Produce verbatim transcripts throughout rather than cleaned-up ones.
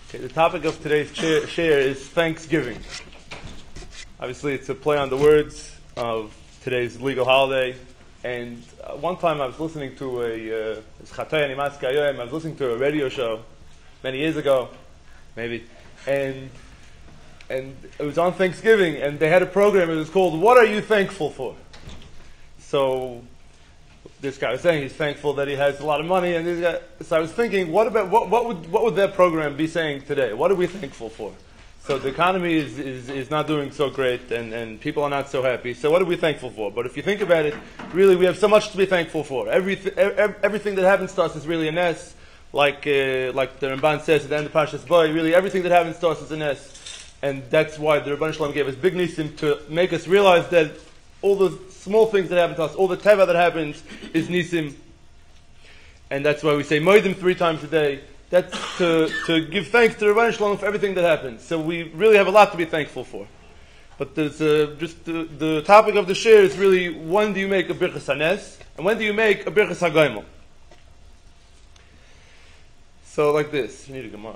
Okay, the topic of today's share is Thanksgiving. Obviously, it's a play on the words of today's legal holiday. And uh, one time I was listening to a, uh, I was listening to a radio show many years ago, maybe, and and it was on Thanksgiving, and they had a program. It was called "What Are You Thankful For?" So this guy was saying he's thankful that he has a lot of money, and this guy, so I was thinking, what about what, what would what would that program be saying today? What are we thankful for? So the economy is, is, is not doing so great, and, and people are not so happy. So what are we thankful for? But if you think about it, really we have so much to be thankful for. Everything everything that happens to us is really a ness, like uh, like the Ramban says at the end of Parshas Boy. Really, everything that happens to us is a ness, and that's why the Rebbeinu Shalom gave us big nisim to make us realize that all the small things that happen to us, all the teva that happens, is nisim, and that's why we say moedim three times a day. That's to, to give thanks to the Rebbeinu Shalom for everything that happens. So we really have a lot to be thankful for. But there's uh, just the, the topic of the share is really, when do you make a birchas hanes and when do you make a birchas hagomel? So like this, you need a Gemara.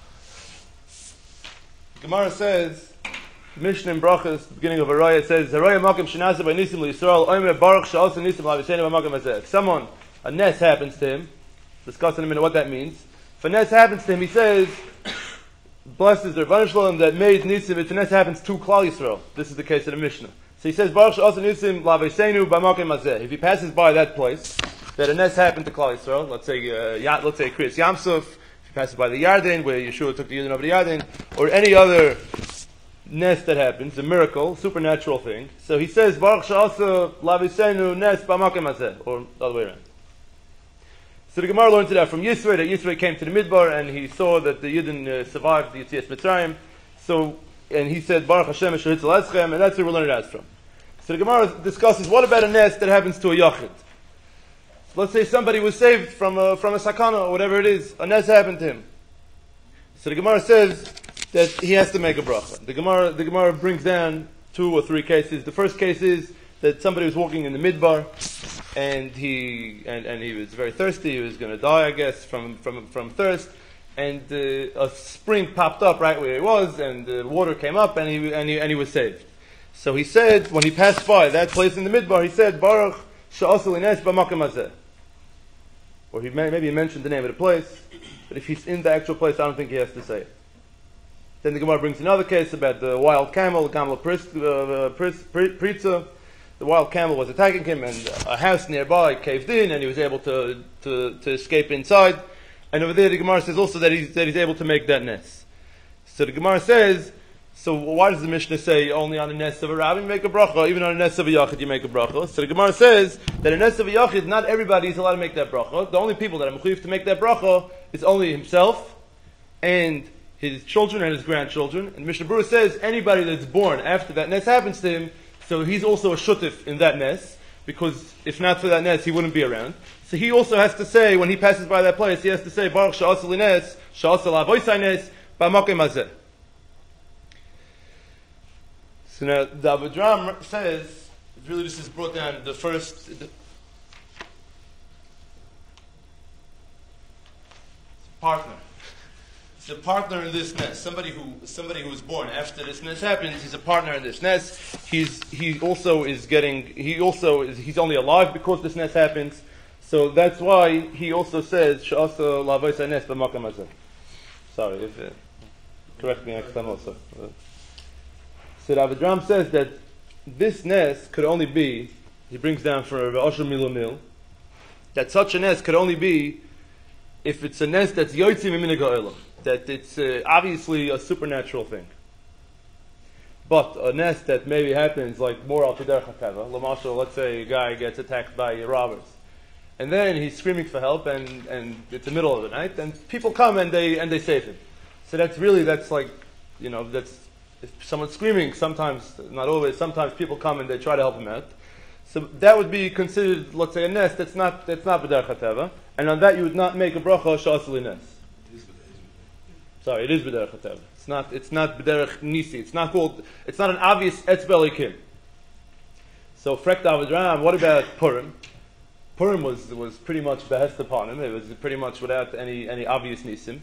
Gemara says, Mishnah in Brachas, the beginning of Araya, it says, Araya makom shenasa by nisim l'Yisrael, omer baruch she'asa nisim l'Avishenu b'makom hazeh. If someone, a nes happens to him, discuss in a minute what that means. If a nes happens to him, he says, blesses the Rebbeinu Shalom that made nisim. If a nes happens to Klal Yisrael, this is the case of the Mishnah. So he says, baruch she'asa nisim l'Avishenu b'makom hazeh. If he passes by that place, that a nes happened to Klal Yisrael, let's say, uh, let's say Kriyas Yamsuf, if he passes by the Yarden, where Yeshua took the Yidden over the Yarden, or any other nes that happens, a miracle, supernatural thing. So he says, baruch she'asa l'Avishenu nes b'makom hazeh, or the other way around. So the Gemara learns it out from Yisro, that Yisro came to the Midbar and he saw that the Yidden uh, survived the Yetzias Mitzrayim. So, and he said, Baruch Hashem Asher Hitzel Eschem, and that's where we learn it out from. So the Gemara discusses, what about a nes that happens to a Yachid? Let's say somebody was saved from a, from a sakana, or whatever it is. A nes happened to him. So the Gemara says that he has to make a bracha. The Gemara, the Gemara brings down two or three cases. The first case is that somebody was walking in the Midbar, and he and, and he was very thirsty. He was going to die, I guess, from from from thirst. And uh, a spring popped up right where he was, and the water came up, and he and he and he was saved. So he said, when he passed by that place in the Midbar, he said, Baruch she'asa l'nes b'makom hazeh. Or he may, maybe he mentioned the name of the place, but if he's in the actual place, I don't think he has to say it. Then the Gemara brings another case about the wild camel, the camel pritza. The wild camel was attacking him, and a house nearby caved in, and he was able to, to, to escape inside. And over there, the Gemara says also that he's, that he's able to make that nes. So the Gemara says, so why does the Mishnah say only on a nes of a rabbi you make a bracha, even on a nes of a yachid you make a bracha? So the Gemara says that a nes of a yachid, not everybody is allowed to make that bracha. The only people that are mechuyev to make that bracha is only himself and his children and his grandchildren. And Mishnah Berurah says anybody that's born after that nes happens to him, so he's also a shutif in that nes, because if not for that nes, he wouldn't be around. So he also has to say, when he passes by that place, he has to say, Baruch she'asa l'nes, she'asa l'avoisai nes, b'makom hazeh. So now, the Avedram says, really this is brought down, the first, the partner. The partner in this nes, somebody who somebody who was born after this nes happens, he's a partner in this nes. He's he also is getting he also is he's only alive because this nes happens. So that's why he also says she'asa l'avoisai nes b'makom hazeh. Sorry, if uh, correct me next time also. Uh, so the Avedram says that this nes could only be, he brings down for Asher Milonil, that such a nes could only be if it's a nes that's yotzim miminhag ha'olam, that it's uh, obviously a supernatural thing. But a nes that maybe happens like more al derech hateva, l'mashal, let's say a guy gets attacked by robbers, and then he's screaming for help, and, and it's the middle of the night, and people come and they and they save him. So that's really, that's like, you know, that's, if someone's screaming, sometimes, not always, sometimes people come and they try to help him out. So that would be considered, let's say, a nes that's not that's not b'derech hateva, and on that you would not make a bracha she'asa l'nes. Sorry, it is b'derech hateva. It's not. It's not b'derech nisi. It's not called. It's not an obvious etzbel elikim. So frek Avedram. What about Purim? Purim was was pretty much behest upon him. It was pretty much without any any obvious nisim.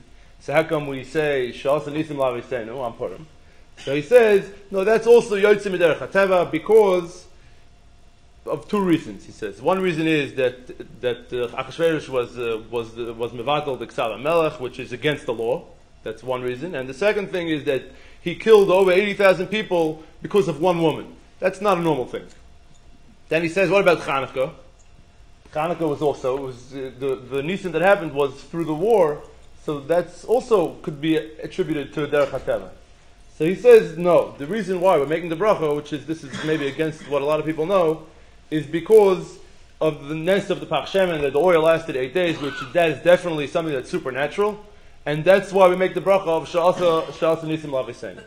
So how come we say Sha'asa Nisim Laviseinu on Purim? So he says, no, that's also Yotzei Miderech HaTeva because of two reasons. He says one reason is that that uh, Achashverosh was uh, was uh, was mevatel the Ksal HaMelech, which is against the law. That's one reason. And the second thing is that he killed over eighty thousand people because of one woman. That's not a normal thing. Then he says, what about Chanukah? Chanukah was also, it was, uh, the, the Nisan that happened was through the war, so that's also could be attributed to Derech HaTeva. So he says, no, the reason why we're making the bracha, which is, this is maybe against what a lot of people know, is because of the nest of the Pach Shemen, that the oil lasted eight days, which that is definitely something that's supernatural, and that's why we make the bracha of Sha'asa Sha'asa Nisim Laviseinu.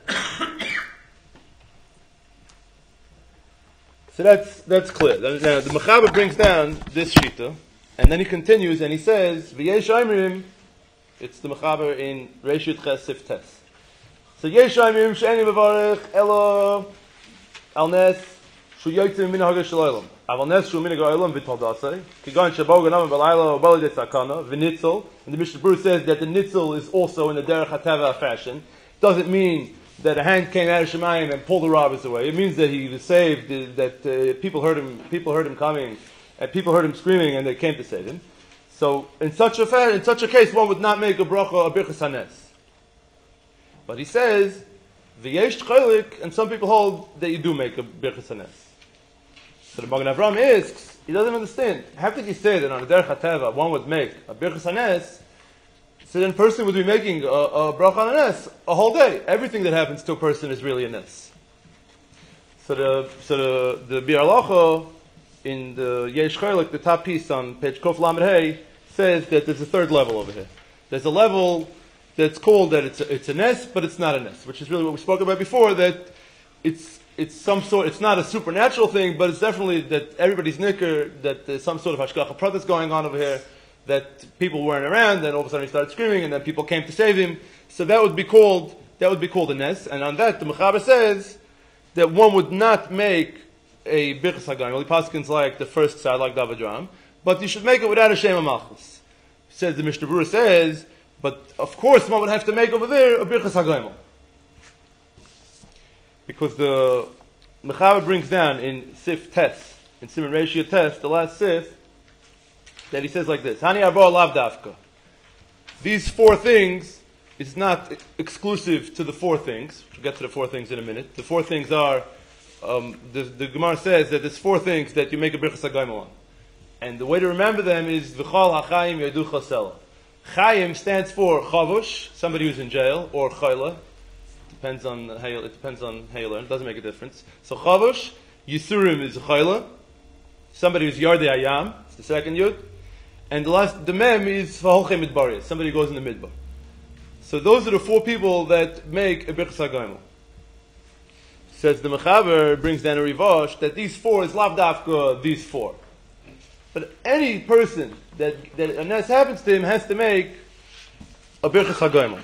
So that's that's clear. Now the Mechaber brings down this shita, and then he continues and he says, "V'yesh Omrim." It's the Mechaber in Reshut Ches Sif Tes. So Yesh Omrim she'eni mevarich elo al nes shu yotzei min ha'hagah shel olam. Aval nes shu min ha'hagah olam v'tol dasei. Kigon shabo ganam v'layla v'bali de sakana v'nitzel. And the Mishnah Berurah says that the nitzel is also in the Derech HaTeva fashion. Doesn't mean that a hand came out of Shemayim and pulled the robbers away. It means that he was saved, that uh, people heard him, people heard him coming, and people heard him screaming, and they came to save him. So, in such a fa- in such a case, one would not make a bracha a birchas hanes. But he says, v'yesh tchelik, and some people hold that you do make a birchas hanes. So the Magen Avraham asks, he doesn't understand. How could you say that on a derech hateva one would make a birchas hanes? So then a person would be making a, a bracha on a nes a whole day. Everything that happens to a person is really a nes. So the so the the Bir Halacha in the Yesh Chaylik, the top piece on page Kof Lamed Hey, says that there's a third level over here. There's a level that's called that it's a, it's a nes, but it's not a nes, which is really what we spoke about before. That it's it's some sort. It's not a supernatural thing, but it's definitely that everybody's nicker. That there's some sort of hashgacha pratis going on over here. That people weren't around, then all of a sudden he started screaming, and then people came to save him. So that would be called that would be called a nes. And on that, the Mechaber says that one would not make a birchas hagayim. Well, the paskins like the first side, like David Ram, but you should make it without a shema malchus. Says the Mishnah Berurah says, but of course one would have to make over there a birchas hagayim, because the Mechaber brings down in Sif Tes, in Siman Reishia Tes, the last Sif, that he says like this: Hani arba lav dafka. These four things is not exclusive to the four things. We'll get to the four things in a minute. The four things are, um, the, the Gemara says that there's four things that you make a birchas hagayim on. And the way to remember them is v'chal ha'chayim yadu chasela. Chayim stands for chavush, somebody who's in jail, or chayla. Depends on how you, it depends on how you learn. It doesn't make a difference. So chavush, yisurim is chayla. Somebody who's yardei ayam. It's the second yud. And the last, the mem is v'holchem midbariyah. Somebody who goes in the midbar. So those are the four people that make a birchas hagayim. Says the Mechaber, brings down a rivash, that these four is lav dafka, these four. But any person that, that a nes happens to him has to make a birchas hagayim.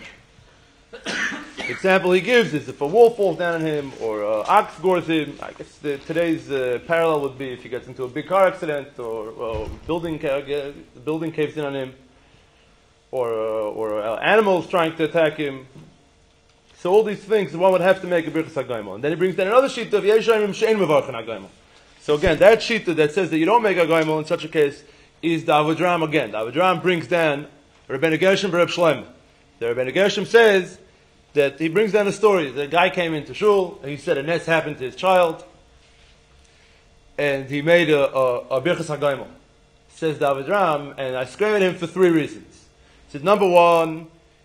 The example he gives is if a wolf falls down on him, or an ox gores him. I guess the, today's uh, parallel would be if he gets into a big car accident, or, or building ca- building caves in on him, or uh, or uh, animals trying to attack him. So all these things, one would have to make a birchas hagayim. And then he brings down another sheet of Yeshayim she'en mevarchen hagayim. So again, that sheet that says that you don't make hagayim in such a case is the Avodram again. The Avodram brings down Rebbeinu Gershom Reb Shlomo. The Rebbeinu Gershom says that he brings down a story. The guy came into shul, he said a nes happened to his child, and he made a, a, a birchas hagayim. Says the Avodram, and I scream at him for three reasons. He said, number one,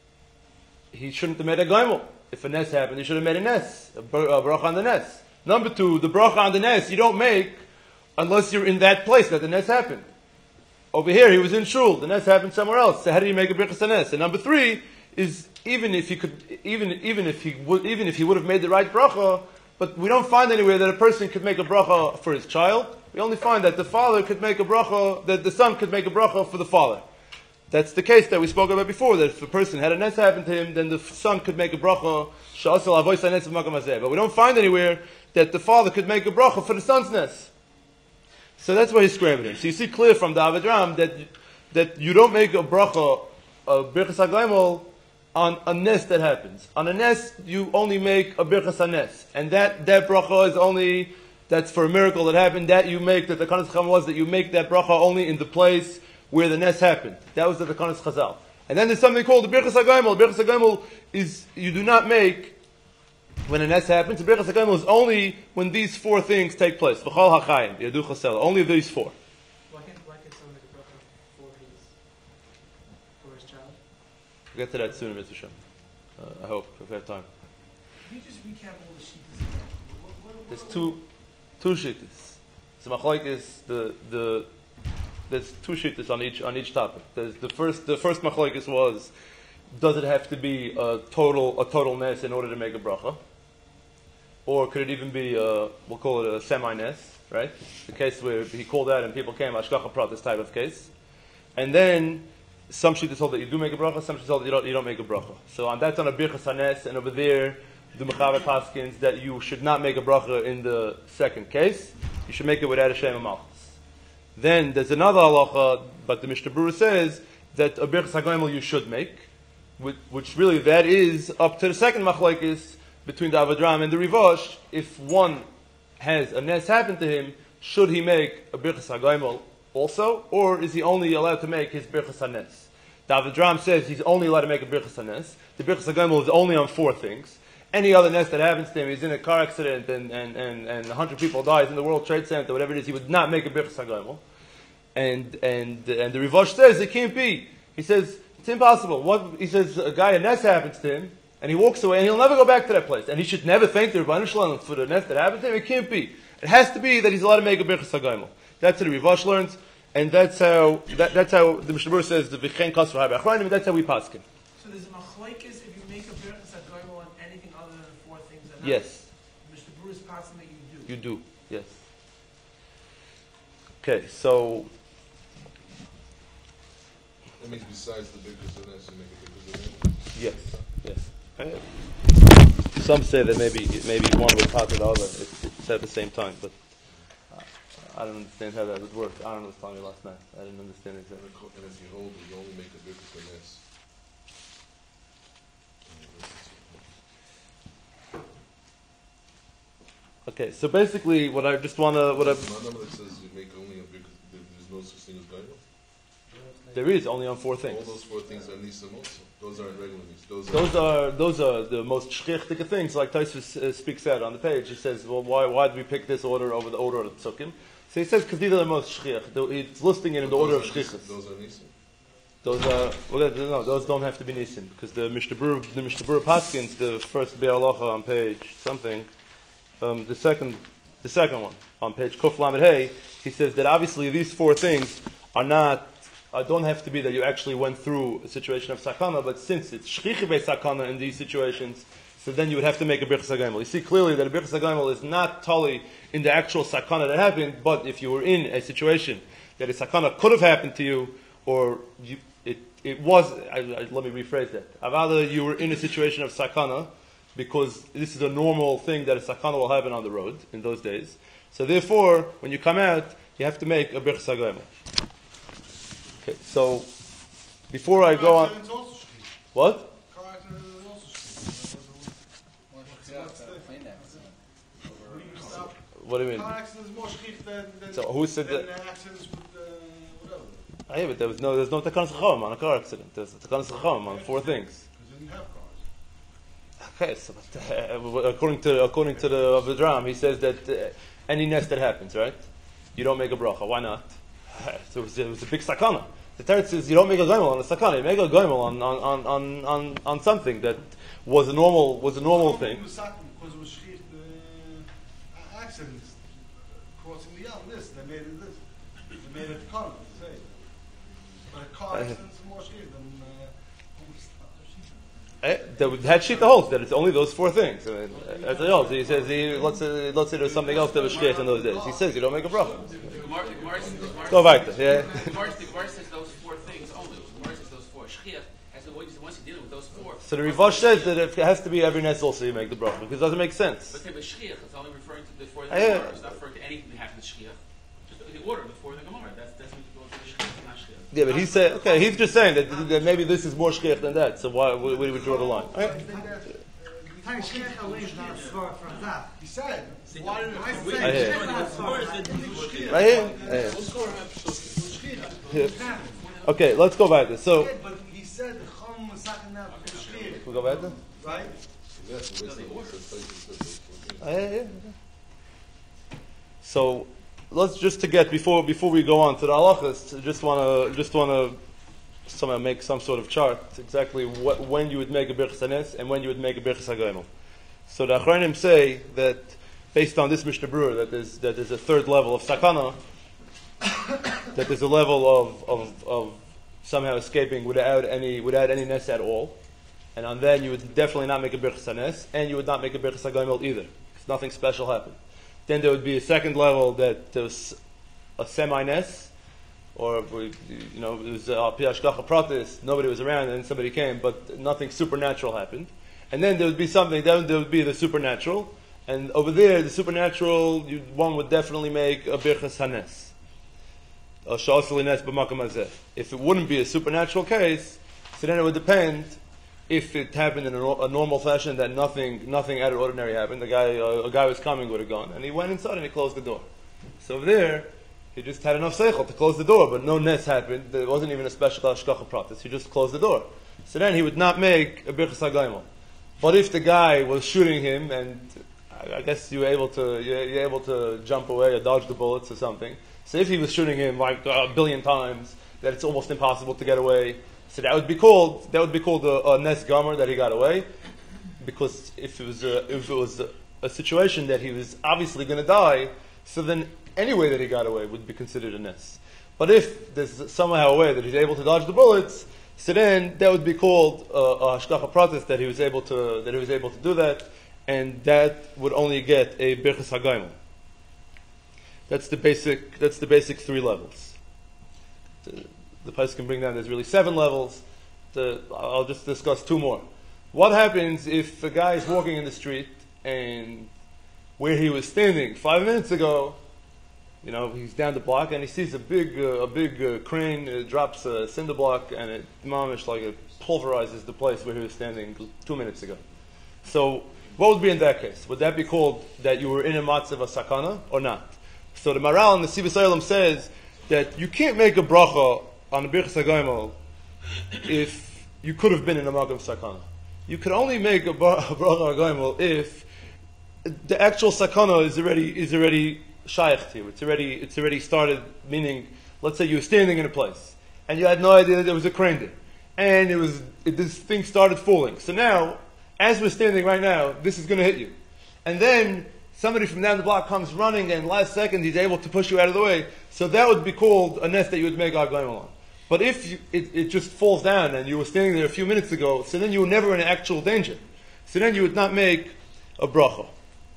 he shouldn't have made a hagayim. If a nes happened, he should have made a nes, a bracha on the nes. Number two, the bracha on the nes you don't make unless you're in that place that the nes happened. Over here, he was in shul. The nes happened somewhere else. So how do you make a birchas hanes? And number three is even if he could, even even if he would, even if he would have made the right bracha, but we don't find anywhere that a person could make a bracha for his child. We only find that the father could make a bracha, that the son could make a bracha for the father. That's the case that we spoke about before, that if a person had a nes happen to him, then the son could make a bracha, she'asel avois hanes v'makam hazeh. But we don't find anywhere that the father could make a bracha for the son's nes. So that's why he's scrambling. So you see clear from the Avodram that that you don't make a bracha, a birchas hagayim, on a nes that happens. On a nes, you only make a birchas hanes, and that that bracha is only that's for a miracle that happened. That you make that the kanas chacham was that you make that bracha only in the place where the nes happened. That was the kanas chazal. And then there's something called the birchas hagayimel. The birchas hagayimel is you do not make when a nes happens. The birchas hagayimel is only when these four things take place. V'chol hachayim yadu chasel. Only these four. Why can't why can't someone make a bracha for his for his child? We'll get to that soon, Mister Shem. Uh, I hope if we have time. Can you just recap all the sheets again? What, what, what, There's two two shittas. So machlokes the the there's two shittas on each on each topic. There's the first the first machlokes was, does it have to be a total a total nes in order to make a bracha, or could it even be a, we'll call it a semi nes, right? The case where he called out and people came ashkacha prat, this type of case, and then some shittas hold that you do make a bracha, some shittas hold that you don't you don't make a bracha. So on that's on a birchas hanes, and over there the mechaber paskins that you should not make a bracha in the second case. You should make it without a shem malchus. Then there's another halacha, but the Mishnah Berurah says that a birchas hagayimel you should make, which, which really that is up to the second machlokes between the Avodram and the Rivosh. If one has a nes happen to him, should he make a birchas hagayimel also, or is he only allowed to make his birchas hanes? The Avodram says he's only allowed to make a birchas hanes. The birchas hagayimel is only on four things. Any other nes that happens to him, he's in a car accident and and and and a hundred people die, he's in the World Trade Center, whatever it is, he would not make a birchas hagayimel. And and and the Rivosh says it can't be. He says it's impossible. What he says, a guy a nes happens to him, and he walks away, and he'll never go back to that place, and he should never thank the Rebbeinu Shalom for the nes that happened to him. It can't be. It has to be that he's allowed to make a birchas hagayimel. That's how the Rivosh learns, and that's how that, that's how the Mishnah Berurah says the v'chein kas v'hai b'achronim. That's how we paskin. So there's a machlokes if you make a birchas hagayimel on anything other than the four things. That Yes. Mishnah Berurah's passing that you do. You do. Yes. Okay, so. That means besides the birchas hanes, you make a birchas hagayimel. Yes, yes. Some say that maybe maybe one would part the other. It's, it's at the same time, but uh, I don't understand how that would work. I don't know what telling me last night. I didn't understand exactly. And if you hold, you only make a birchas hanes. Okay, so basically, what I just want to what I There's another number that says you make only a birchas. There's no such thing as gayimel. there is only on four All things. those four things are nisim also. Those aren't regular nis. Those, Those are. are those are the most shchichtige things. Like Tosfos uh, speaks out on the page. He says, "Well, why why did we pick this order over the order of the psukim?" So he says, "Because these are the most shchich." It's listing it in the But order of those are shchichas. nisim. Those are nisim. Those are well, no, those don't have to be nisim because the Mishnah Berurah, the Mishnah Berurah Paskins, the first Be'er Halacha on page something, um, the second, the second one on page Kuf Lamed Hey, he says that obviously these four things are not, uh, don't have to be that you actually went through a situation of sakana, but since it's shchichi be sakana in these situations, so then you would have to make a birchas hagayimel. You see clearly that a birchas hagayimel is not totally in the actual sakana that happened, but if you were in a situation that a sakana could have happened to you, or you, it it was, I, I, let me rephrase that. Avada, you were in a situation of sakana, because this is a normal thing that a sakana will happen on the road in those days. So therefore, when you come out, you have to make a birchas hagayimel. Okay, so before I go on, what? What do you mean? Car accident is more shchich than, than, So who said than that? uh, accidents with uh, whatever. Ah, yeah, but there was no, there's no takanas chacham on a car accident. There's a takanas chacham on four things. Because they didn't have cars. Okay, so but, uh, according to according to the Avodram, he says that uh, any nest that happens, right? You don't make a bracha. Why not? So it was, it was a big sakana. The Teretz says you don't make a goimel on a sakana. You make a goimel on on, on, on, on on something that was a normal was a normal thing. Because it was shchich the accidents crossing the Yam. This they made it this. They made it car. Say, but a car accident is more shchich than. Eh, the head sheet the holds that it's only those four things. I mean, as it holds, he says he, let's say let's say there's something else that was shchich in those days. He says you don't make a bracha. Go weiter. Yeah. The Gemara says those four things only. The Gemara says those four. Shchiach has the once you're dealing with those four. So the Rivosh says that it has to be every nest also you make the bracha because it doesn't make sense. But the Shchiach, it's only referring to the four of the Ah, yeah. Gemara. It's not referring to anything that happens in Shchiach. Just the order, the four of the Gemara. That's that's what you go to the Shchiach, not Shchiach. Yeah, but he said, okay, he's just saying that, that maybe this is more shkich than that. So why where, where do we draw the line? Right? He said, why did I it hear. say? Right here. Here. Here. Okay, let's go back to this. So But he said the chum was sucking out the shkir, we go back to. right? Yes, the rest of the also places I hear, yeah. So let's just to get before before we go on to the halachas, just want to just want to somehow make some sort of chart exactly what, when you would make a birchas hanes and when you would make a birchas hagoyimel. So the Achronim say that based on this Mishnah Berurah that there's that there's a third level of sakana, that there's a level of, of, of somehow escaping without any without any nes at all, and on then you would definitely not make a birchas hanes and you would not make a birchas hagoyimel either, because nothing special happened. Then there would be a second level that there's a semi-nes, or you know, it was a hashgacha pratis, nobody was around and somebody came, but nothing supernatural happened. And then there would be something, then there would be the supernatural, and over there, the supernatural, you, one would definitely make a birchas hanes. A sha'asli nes b'makam hazeh. If it wouldn't be a supernatural case, so then it would depend if it happened in a, a normal fashion, that nothing nothing out of ordinary happened. The guy, uh, a guy was coming with a gun, and he went inside and he closed the door. So over there, he just had enough seichel to close the door, but no nes happened. There wasn't even a special hashgacha pratis. He just closed the door. So then he would not make a birchas hagoyimel. But if the guy was shooting him, and I, I guess you were able to you're, you're able to jump away or dodge the bullets or something. So if he was shooting him like a billion times, that it's almost impossible to get away. So that would be called that would be called a, a nes gomer, that he got away, because if it was a, if it was a, a situation that he was obviously going to die, so then any way that he got away would be considered a nes. But if there's somehow a way that he's able to dodge the bullets, so then that would be called a, a hashgacha pratis, that he was able to that he was able to do that, and that would only get a birchas hagoyimel. That's the basic. That's the basic three levels. The, The Pais can bring down, there's really seven levels. The, I'll just discuss two more. What happens if a guy is walking in the street and where he was standing five minutes ago, you know, he's down the block and he sees a big uh, a big uh, crane, it drops a cinder block and it mamish like it pulverizes the place where he was standing two minutes ago. So what would be in that case? Would that be called that you were in a matzav of sakana or not? So the Maral in the Sivas Olam says that you can't make a bracha on a birchas hagoyimel if you could have been in a magam sakana. You could only make a bracha hagoyimel if the actual sakana is already is already shaykh to you. It's already it's already started. Meaning, let's say you were standing in a place and you had no idea that there was a crane there, and it was it, this thing started falling. So now, as we're standing right now, this is going to hit you, and then somebody from down the block comes running, and last second he's able to push you out of the way. So that would be called a nest that you would make hagoyimel on. But if you, it, it just falls down and you were standing there a few minutes ago, so then you were never in actual danger. So then you would not make a bracha.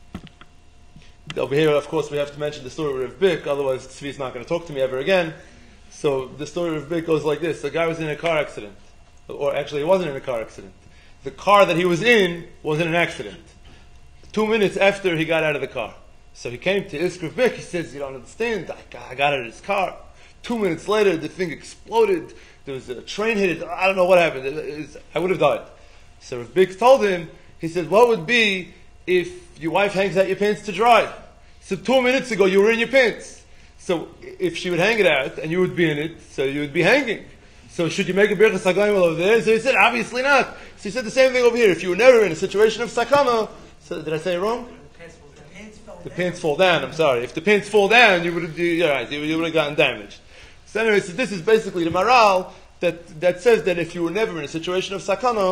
Over here, of course, we have to mention the story of Rav Bik, otherwise Tzvi is not going to talk to me ever again. So the story of Rav Bik goes like this. The guy was in a car accident. Or actually, he wasn't in a car accident. The car that he was in was in an accident. Two minutes after he got out of the car. So he came to Isk Rav Bik, he says, you don't understand, I, I got out of this car. Two minutes later, the thing exploded. There was a train hit it. I don't know what happened. It, it was, I would have died. So Rav Bik told him, he said, what would be if your wife hangs out your pants to dry? So two minutes ago, you were in your pants. So if she would hang it out, and you would be in it, so you would be hanging. So should you make a birchas hagoyimel over there? So he said, obviously not. So he said the same thing over here. If you were never in a situation of sakana, so did I say it wrong? The pants fall down. I'm sorry. If the pants fall down, you would have, you, right, you would have gotten damaged. So anyway, so this is basically the Maral that, that says that if you were never in a situation of sakana,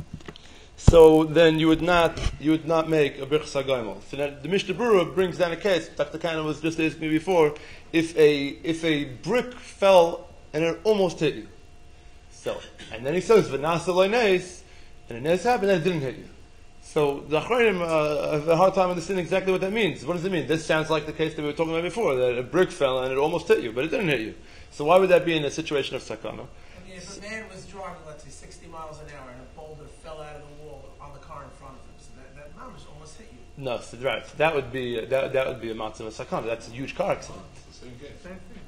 so then you would not you would not make a birchas hagoyimel. So then the Mishnah Berurah brings down a case. Doctor Kana was just asking me before, if a if a brick fell and it almost hit you. So and then he says v'nasa lo nes, and a nes happened and it didn't hit you. So the Achronim uh, have a hard time understanding exactly what that means. What does it mean? This sounds like the case that we were talking about before, that a brick fell and it almost hit you, but it didn't hit you. So why would that be in a situation of sakana? I mean, if a man was driving, let's say, sixty miles an hour and a boulder fell out of the wall on the car in front of him, so that, that mamish almost hit you. No, so, right. So that would be uh, that, that would be a matzah of sakana. That's a huge car accident. It's the same case. Same thing. No,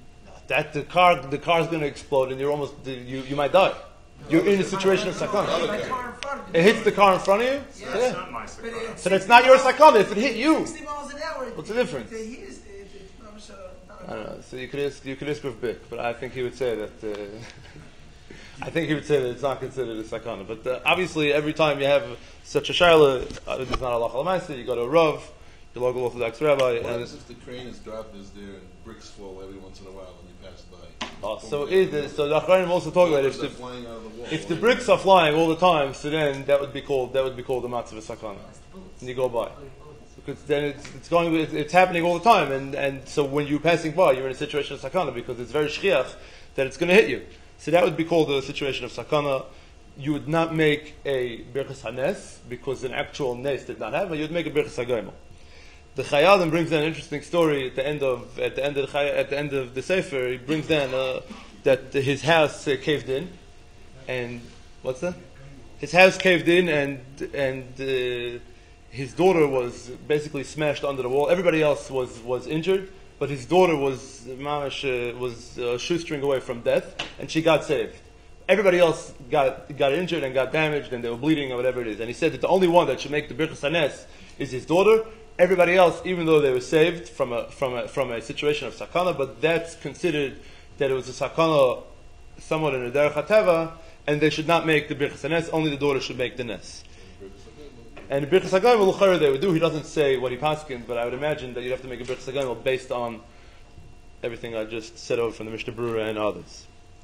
that the car the car's going to explode and you're almost you you might die. You're in a situation of sakana. My car in front of me. It hits the car in front of you. Yeah. So, That's yeah. not my But sakana. it's So that's not your sakana. If it hit you, sixty miles an hour. What's the difference? The heat is, it, it's not much, uh, I don't know. So you could ask, you could ask Rav Bick, but I think he would say that. Uh, I think he would say that it's not considered a sakana. But uh, obviously, every time you have such a shaila, uh, it's not a halacha l'maaseh. You go to a rav, you local Orthodox rabbi, What and happens if the crane is dropped is there and bricks fall every once in a while when you pass by? uh, so it is. So the Achronim also talk about it. If They're the, flying out of the wall. if the bricks are flying all the time, so then that would be called that would be called the matzah of sakana. And you go by. Because then it's, it's going, it's, it's happening all the time, and, and so when you're passing by, you're in a situation of sakana because it's very shchiach that it's going to hit you. So that would be called a situation of sakana. You would not make a birchas hanes because an actual nes did not happen. You would make a birchas hagoyim. The Chayadim brings down an interesting story at the end of at the end of the Chay, at the end of the Sefer. He brings down uh, that his house uh, caved in, and what's that? His house caved in, and and. Uh, His daughter was basically smashed under the wall. Everybody else was, was injured, but his daughter was mamash, uh, was uh, shoestring away from death, and she got saved. Everybody else got got injured and got damaged, and they were bleeding or whatever it is. And he said that the only one that should make the birchas hanes is his daughter. Everybody else, even though they were saved from a from a from a situation of sakana, but that's considered that it was a sakana somewhat in a derech hateva, and they should not make the birchas hanes. Only the daughter should make the nes. And the Birchas HaGoyim l'chayr they would do. He doesn't say what he paskin, but I would imagine that you'd have to make a Birchas HaGoyim based on everything I just said over from the Mishnah Berurah and others.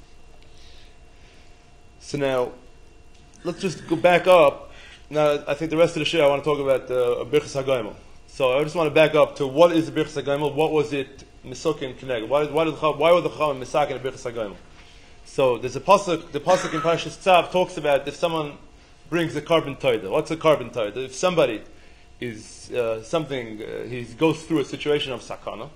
So now, let's just go back up. Now, I think the rest of the shir I want to talk about uh, Birchas HaGoyim. So I just want to back up to what is the Birchas HaGoyim? What was it Misokim Kineg? Why, why, did the, why were the Chachamim Misakin a Birchas HaGoyim? So there's a pasuk. The pasuk in Parashas Tzav talks about if someone brings a carbon toida. What's a carbon toida? If somebody is uh, something, uh, he goes through a situation of sakana,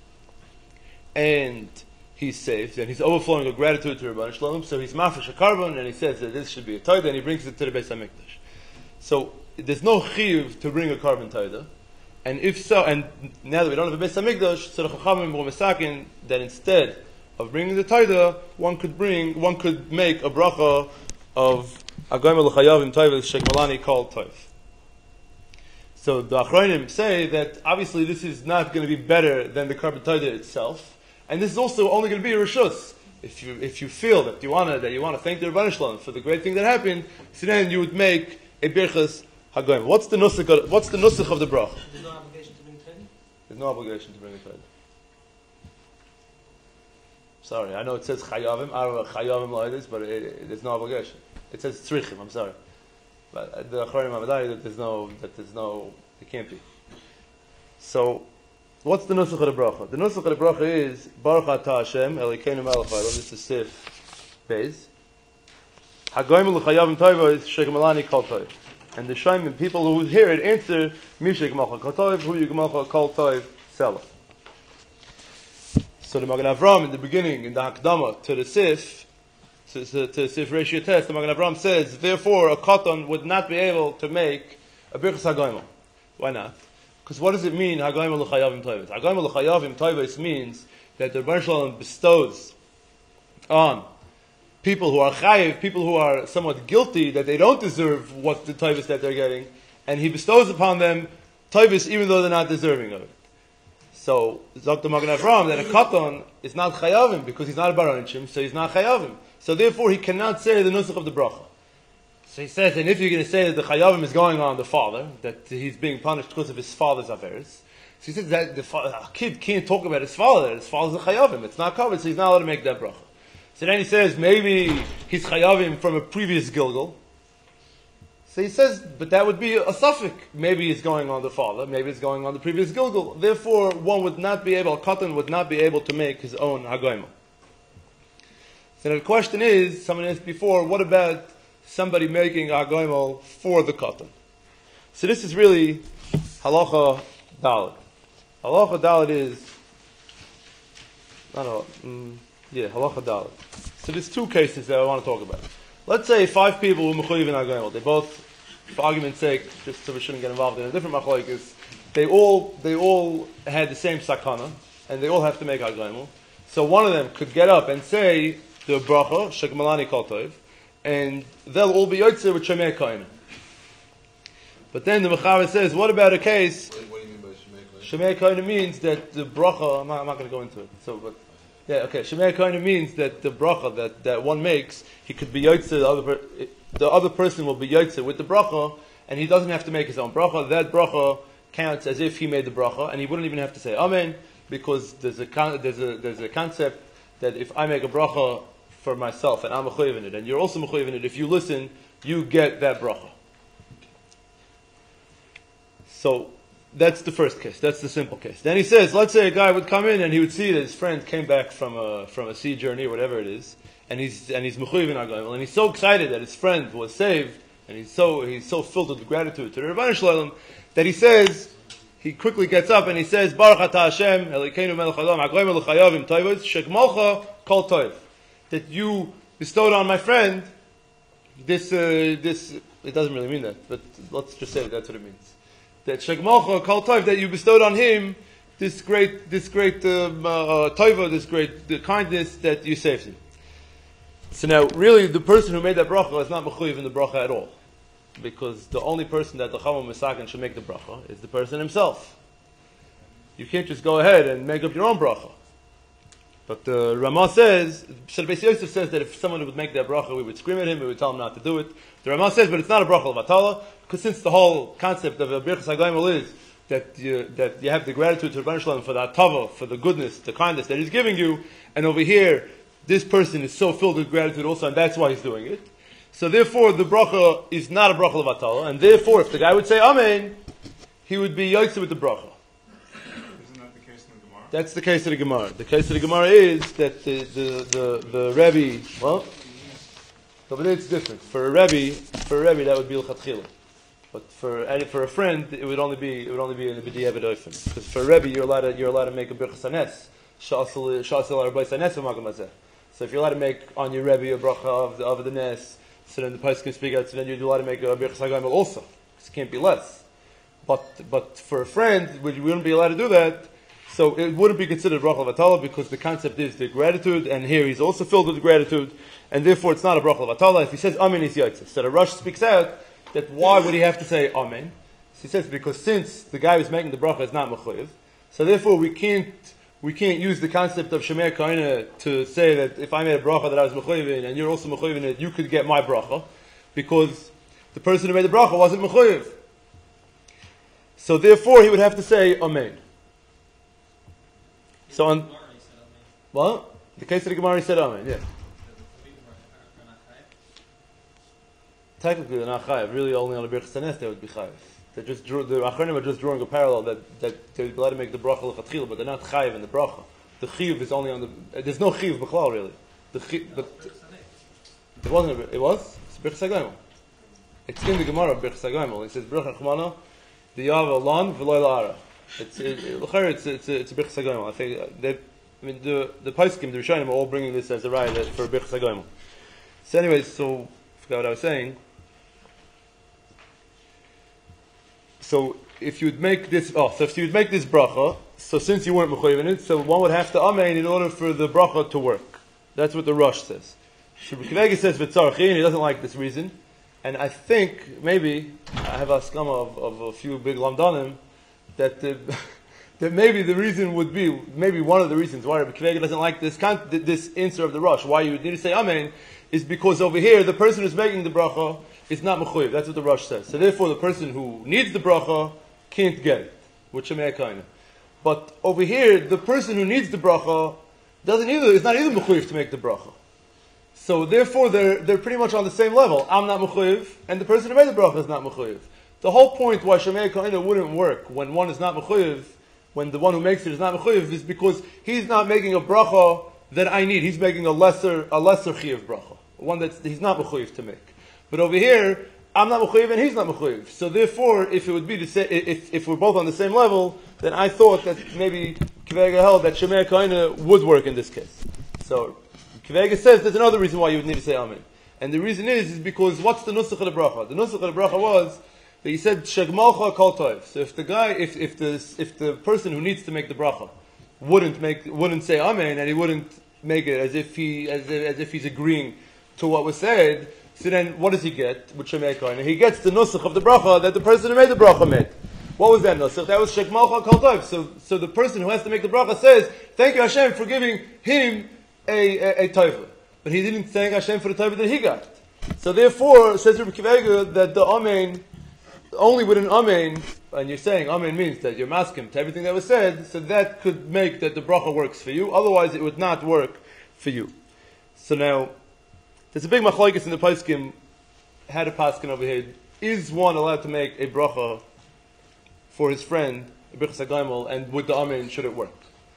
and he's saved, and he's overflowing with gratitude to Rebbeinu Shalom, so he's mafresh a carbon, and he says that this should be a toida, and he brings it to the Beis HaMikdash. So there's no chiyuv to bring a carbon toida, and if so, and now that we don't have a Beis HaMikdash, so the Chachamim were misakin that instead of bringing the toida, one could bring, one could make a bracha of Agoyim l'chayavim toiv shekmalani called toiv. So the Achronim say that obviously this is not going to be better than the carbon toiv itself, and this is also only going to be a reshus. If you if you feel that you want to that you want to thank the Rebbeinu Shalom for the great thing that happened, so then you would make a birchas hagoyim. What's the nusach? What's the nusach of the brach? There's no obligation to bring teddy? There's no obligation to bring a toiv. Sorry, I know it says chayavim, chayavim like but it, it, there's no obligation. It says tzrichim. I'm sorry, but the Achronim Amadai that there's no that there's no it can't be. So, what's the nusach of the bracha? The nusach of the bracha is Baruch Atah Hashem Elokeinu Melech Haolam. This is Sif Beis. Hagoyim l'chayavim toiv is shekmalani kol toiv. And the Shaimim people who hear it answer Mishek Malcha Kol Toiv Hu Yigmalcha Kol Toiv Selah. So the Magen Avram in the beginning, in the Hakdama to the Sif, to, to, to the Sif ratio test, the Magen Avram says, therefore a Katan would not be able to make a Birchas HaGoyim. Why not? Because what does it mean, Hagoyim l'chayavim toivos? Hagoyim l'chayavim toivos means that the Rebbeinu Shalom bestows on people who are chayiv, people who are somewhat guilty, that they don't deserve what the toivos that they're getting, and He bestows upon them toivos even though they're not deserving of it. So, Doctor Magen Avram, that a katan is not chayavim because he's not a baranchim, so he's not chayavim. So therefore, he cannot say the nusach of the bracha. So he says, and if you're going to say that the chayavim is going on the father, that he's being punished because of his father's affairs, so he says that the fa- a kid can't talk about his father, that his father's a chayavim, it's not covered, so he's not allowed to make that bracha. So then he says, maybe he's chayavim from a previous gilgal. So he says, but that would be a suffix. Maybe it's going on the father, maybe it's going on the previous gilgal. Therefore, one would not be able, a katan would not be able to make his own hagoyim. So the question is, someone asked before, what about somebody making a hagoyim for the katan? So this is really halacha dalet. Halacha dalet is, I don't know, mm, yeah, halacha dalet. So there's two cases that I want to talk about. Let's say five people who mechuyev in hagoyim. They both, for argument's sake, just so we shouldn't get involved in a different machlokes, they all they all had the same sakana, and they all have to make hagoyim. So one of them could get up and say the bracha, Shekmalani Kol Tov, and they'll all be Yotze with Shemei Kohen. But then the Mechaber says, what about a case? What, what do you mean by Shemei Kohen? Shemei Kohen means that the bracha, I'm not, I'm not going to go into it. So, but yeah, okay. Shemei Kohen means that the bracha that, that one makes, he could be Yotze, the other, per, the other person will be Yotze with the bracha, and he doesn't have to make his own bracha. That bracha counts as if he made the bracha, and he wouldn't even have to say Amen, because there's a con- there's a there's a concept that if I make a bracha for myself and I'm mechuyev in it, and you're also mechuyev in it, if you listen, you get that bracha. So that's the first case. That's the simple case. Then he says, let's say a guy would come in and he would see that his friend came back from a from a sea journey or whatever it is, and he's and he's mechuyev in Argoyim, and he's so excited that his friend was saved, and he's so he's so filled with gratitude to the Rebbeinu Shalom that he says. He quickly gets up and he says, Baruch Atah Hashem, Elokeinu melech haolam, hagoyim elchayavim toivos, shekmolcha kol toiv. That you bestowed on my friend this, uh, this, it doesn't really mean that, but let's just say that that's what it means. That shekmolcha kol toiv, that you bestowed on him this great, this great um, uh, toiva, this great the kindness that you saved him. So now, really, the person who made that bracha is not mechuyev in the bracha at all. Because the only person that the Chacham Misakin should make the bracha is the person himself. You can't just go ahead and make up your own bracha. But the Ramah says, Shel Beis Yosef says that if someone would make that bracha, we would scream at him, we would tell him not to do it. The Ramah says, but it's not a bracha of Atala, because since the whole concept of a Birchas HaGoimel is that you, that you have the gratitude to Rebbeinu Shalom for the Atava, for the goodness, the kindness that he's giving you, and over here, this person is so filled with gratitude also, and that's why he's doing it. So therefore, the bracha is not a bracha of Atala, and therefore, if the guy would say Amen, he would be Yotze with the bracha. Isn't that the case in the Gemara? That's the case of the Gemara. The case of the Gemara is that the the the, the Rebbe, well, no, but it's different. For a Rebbe, for a Rebbe, that would be l'chatchila. But for and for a friend, it would only be it would only be in the b'diavad ofen. Because for a Rebbe, you're allowed to you're allowed to make a birchas hanes, shasel shasel arbais hanes v'magam hazeh. So if you're allowed to make on your Rebbe a bracha of the of the nes. So then the Pais can speak out, so then you're allowed to make a Birchas HaGoimel also. It can't be less. But but for a friend, we wouldn't be allowed to do that, so it wouldn't be considered Bracha of Atala, because the concept is the gratitude, and here he's also filled with gratitude, and therefore it's not a Bracha of Atala. If he says Amen, he's Yotze. So the Rosh speaks out that why would he have to say Amen? So he says because since the guy who's making the Bracha is not Mechuyev, so therefore we can't We can't use the concept of Shemei Kohen to say that if I made a bracha that I was mechuyev in, and you're also mechuyev in it, you could get my bracha, because the person who made the bracha wasn't mechuyev. So therefore, he would have to say Amen. So on what? The case of the Gemara said Amen. Yeah. Technically, they're not chayav. Really, only on a birchas hanes they would be chayav. They just drew, the Achronim are just drawing a parallel that, that they would be allowed to make the bracha l'chatchila, but they're not chayiv in the bracha. The chiyuv is only on the. There's no chiyuv b'chlal really. The chiyuv, but it wasn't. A, it was. It's birchas hagoimel. It's in the Gemara birchas hagoimel. It says birchas chmana, the yav alon v'loy la'ara. It's it, it's it's it's a birchas hagoimel. I think they. I mean the the Paiskim, the Rishonim are all bringing this as a raya for birchas hagoimel. So anyways, so I forgot what I was saying. So if you'd make this, oh, so if you'd make this bracha, so since you weren't mechuyev in it, so one would have to amen in order for the bracha to work. That's what the Rosh says. Shubikvega says v'tzarchin, he doesn't like this reason, and I think maybe I have a skama of, of a few big lamdanim that the, that maybe the reason would be maybe one of the reasons why Rabbi Kvega doesn't like this this answer of the Rosh, why you would need to say amen, is because over here the person who's making the bracha is not mechuyev. That's what the Rosh says. So therefore, the person who needs the bracha can't get it, with Shemei Kohen. But over here, the person who needs the bracha doesn't either. Is not either mechuyev to make the bracha. So therefore, they're they're pretty much on the same level. I'm not mechuyev, and the person who made the bracha is not mechuyev. The whole point why Shemei Kohen wouldn't work when one is not mechuyev, when the one who makes it is not mechuyev, is because he's not making a bracha that I need. He's making a lesser a lesser chiyuv bracha, one that he's not mechuyev to make. But over here, I'm not mechuyev and he's not mechuyev. So therefore, if it would be the same, if if we're both on the same level, then I thought that maybe Kvega held that Shemei Kohen would work in this case. So Kvega says there's another reason why you would need to say Amen, and the reason is is because what's the nusach of the bracha? The nusach of the bracha was that he said Shegmalcha Kol Tov. So if the guy, if if the if the person who needs to make the bracha wouldn't make, wouldn't say amen, and he wouldn't make it as if he, as if, as if he's agreeing to what was said. So then, what does he get with Shemei Kohen? He gets the nusach of the bracha that the person who made the bracha made. What was that nusach? That was Shek Malcha Kol Tov. So, so the person who has to make the bracha says, "Thank you Hashem for giving him a a, a tova," but he didn't thank Hashem for the tova that he got. So therefore, says Rabbi Akiva Eiger that the amen, only with an amen, and you're saying amen means that you're masking to everything that was said, so that could make that the bracha works for you. Otherwise, it would not work for you. So now, there's a big machlokes in the poskim. Had a paskin over here. Is one allowed to make a bracha for his friend, a brichas hagaimel, and with the amen should it work?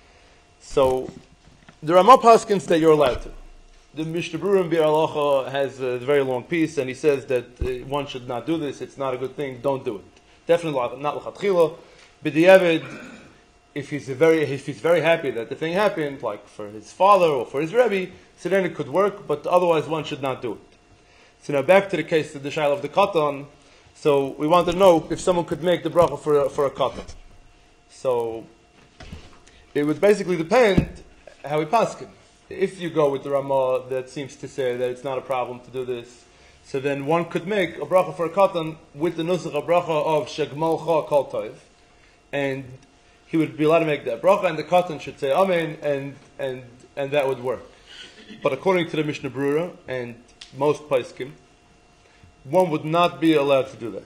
So there are more paskins that you're allowed to. The Mishnah Berurah in Bir Halacha has a very long piece, and he says that uh, one should not do this. It's not a good thing. Don't do it. Definitely not l'chatchila. B'diavad, if he's a very if he's very happy that the thing happened, like for his father or for his rebbe, so then it could work. But otherwise, one should not do it. So now back to the case of the shaila of the katan. So we want to know if someone could make the bracha for a, for a katan. So it would basically depend how we paskin. If you go with the Ramah that seems to say that it's not a problem to do this, so then one could make a bracha for a katan with the nusach a bracha of Shek Malcha Kol Tov, and he would be allowed to make that bracha, and the katan should say amen, and and and that would work. But according to the Mishnah Berurah and most poskim, one would not be allowed to do that.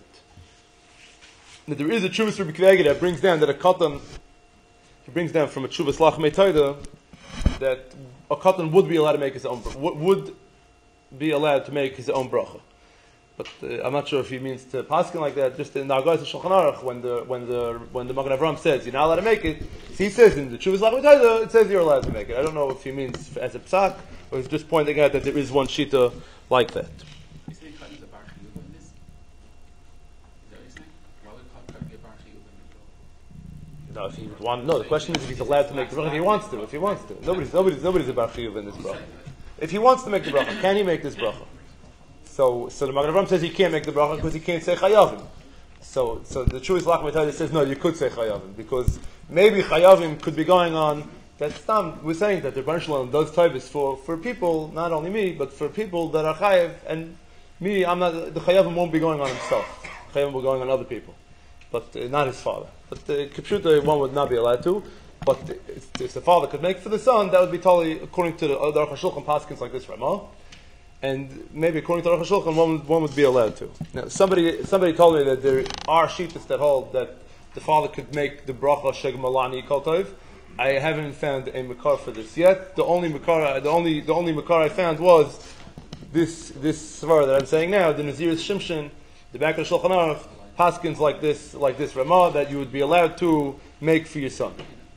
Now, there is a Chuvas Rabbi Akiva Eiger that brings down that a katan, he brings down from a Chuvas Lachmei Toida that a katan would be allowed to make his own bracha, would be allowed to make his own bracha. But uh, I'm not sure if he means to paskin like that. Just in the Argos of Shulchan Aruch, when the when the when the Magen Avraham says you're not allowed to make it, he says in the Chuvas Lachmei Toida it says you're allowed to make it. I don't know if he means as a psak or he's just pointing out that there is one shita like that. You say cotton is a bar chiyuv in this? Is that what you're saying? Why would cotton be a bar chiyuv in the No, if he would want, no. The question is if he's allowed to make the bracha. If he wants to, if he wants to, nobody's nobody's nobody's a bar chiyuv in this bracha. If he wants to make the bracha, can he make this bracha? So, so the Magen Avraham says he can't make the bracha because he can't say chayavim. So, so the Chuvas Lachmei Toida says no, you could say chayavim because maybe chayavim could be going on. That's Stam. We're saying that the Rebbeinu Shalom does taivas for for people, not only me, but for people that are chayav. And me, I'm not. The chayavim won't be going on himself. Chayavim will be going on other people, but uh, not his father. But the kipshuta one would not be allowed to. But if, if the father could make for the son, that would be totally according to the Aruch HaShulchan paskins like this Ramah. And maybe according to Aruch HaShulchan, one would, one would be allowed to. Now, somebody somebody told me that there are shittas that hold that the father could make the bracha Sheg Malani Kol Tov. I haven't found a makar for this yet. The only makar, the only the only makar I found was this this svara that I'm saying now. The Nazir Shimshon, the back of Shulchan Aruch, paskins like this like this Ramah that you would be allowed to make for your son.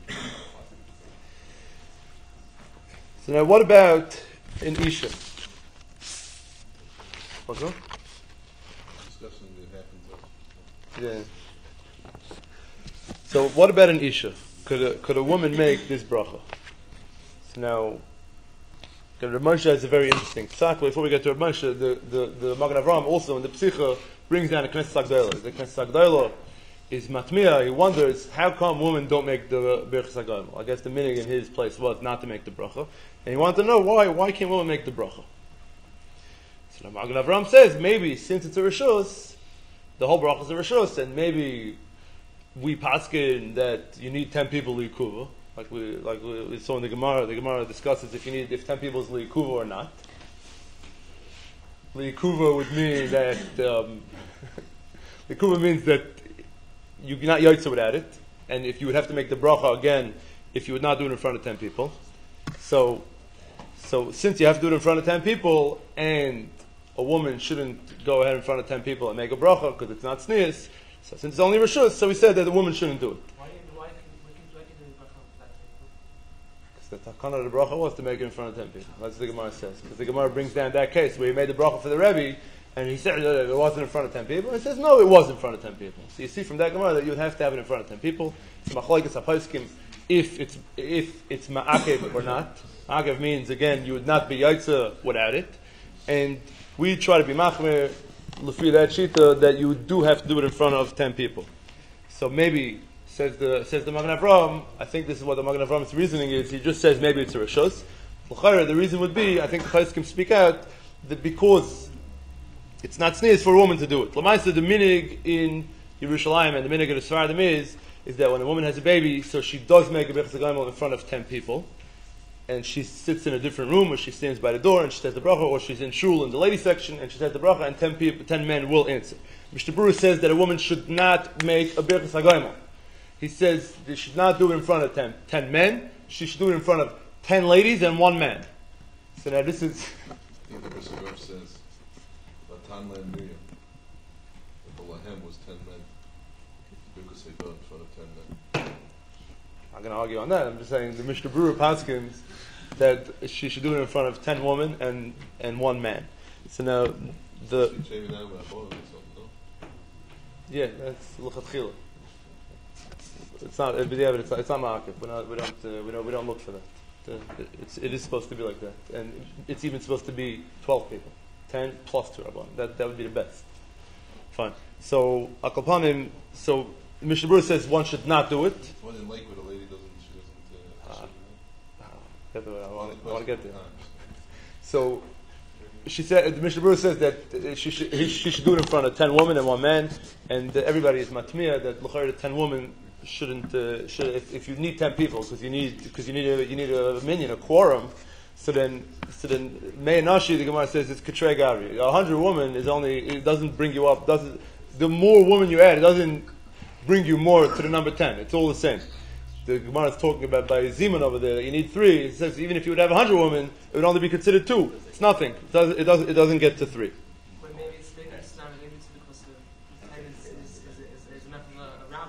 So now, what about an isha? What's up? Discussion that happens. Yeah. So what about an isha? Could a, could a woman make this bracha? So now, the Rav Moshe has a very interesting psak. Before we get to Rav Moshe, the, the, the Magen Avraham also in the Psicha brings down a Knesset Agdola. The Knesset Agdola is matmia. He wonders how come women don't make the Birchas HaGomel. I guess the meaning in his place was not to make the bracha, and he wanted to know why. Why can't women make the bracha? So the Magen Avraham says maybe since it's a rishus, the whole bracha is a rishus, and maybe we paskin that you need ten people liyikuva, like we like we, we saw in the Gemara. The Gemara discusses if you need if ten people is liyikuva or not. Liyikuva would mean that um, liyikuva means that you're not yaitza without it, and if you would have to make the bracha again, if you would not do it in front of ten people. So, so since you have to do it in front of ten people, and a woman shouldn't go ahead in front of ten people and make a bracha because it's not sneers. So since it's only rishus, so we said that the woman shouldn't do it. Why, why, can, why, can, why can do the bracha with that people? Because the takana of the bracha was to make it in front of ten people. That's what the Gemara says. Because the Gemara brings down that case where he made the bracha for the Rebbe, and he said that it wasn't in front of ten people. And he says, no, it was in front of ten people. So you see from that Gemara that you would have to have it in front of ten people. It's machlokes haposkim if it's if it's ma'akev or not. Ma'akev means again you would not be yaitza without it, and we try to be machmer l'fi that shita that you do have to do it in front of ten people. So maybe Says the says the Magen Avraham. I think this is what the Magen Avraham's reasoning is. He just says maybe it's a rishos. L'chayra, the reason would be, I think the Chayes can speak out that because it's not sneeze for a woman to do it. Lamaisa, the minig in Yerushalayim and the minig of the Sfaradim is is that when a woman has a baby, so she does make a birchas hagoyimel in front of ten people, and she sits in a different room, or she stands by the door and she says the bracha, or she's in shul in the lady section and she says the bracha, and ten people, ten men will answer. Mishnah Berurah says that a woman should not make a birchas hagoyimel. He says they should not do it in front of ten, ten men. She should do it in front of ten ladies and one man. So now this is. I think the Mishnah Berurah says, "Latan Len Miriam." The Lahem was ten men. Because they go in front of ten men. I'm going to argue on that. I'm just saying the Mishnah Berurah paskins that she should do it in front of ten women and and one man. So now the. She's shaving out with a bottle or something, no? Yeah, that's l'chatchila. It's not. It's not. It's not ma'akev. We don't. We don't. Uh, we don't. We don't look for that. Uh, it's. It is supposed to be like that, and it's even supposed to be twelve people, ten plus two rabbanim. That that would be the best. Fine. So akalpanim. So Mishnah Berurah says one should not do it. One in Lakewood, a lady doesn't. She doesn't. Uh, Uh, get there. I want, Only I want to get there. question. So she said. The Mishnah Berurah says that uh, she should. He, she should do it in front of ten women and one man, and uh, everybody is matmiyah that l'chayr the ten women. Shouldn't uh, should if, if you need ten people because you need because you need a you need a minion a quorum, so then so then Mei Nashi the Gemara says it's Katrei Gari. A hundred women is only it doesn't bring you up doesn't the more women you add it doesn't bring you more to the number ten. It's all the same. The Gemara is talking about by Zimun over there. You need three. It says even if you would have a hundred women, it would only be considered two. It's nothing. It doesn't it doesn't it doesn't get to three. But maybe it's maybe it's not maybe it's because the time is is is, is, is enough around.